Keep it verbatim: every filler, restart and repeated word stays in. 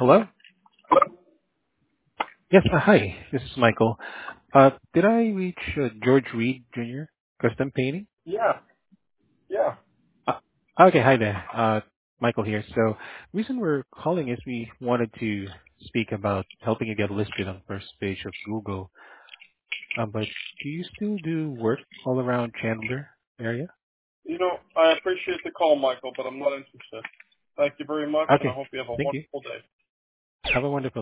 Hello? Yes, uh, hi. This is Michael. Uh, did I reach uh, George Reed Junior Custom Painting? Yeah, yeah. Uh, okay, hi there. Uh, Michael here. So, reason we're calling is we wanted to speak about helping you get listed on first page of Google. Um, but do you still do work all around Chandler area? You know, I appreciate the call, Michael, but I'm not interested. Thank you very much, and I Okay, hope you have a thank you. wonderful day. Have a wonderful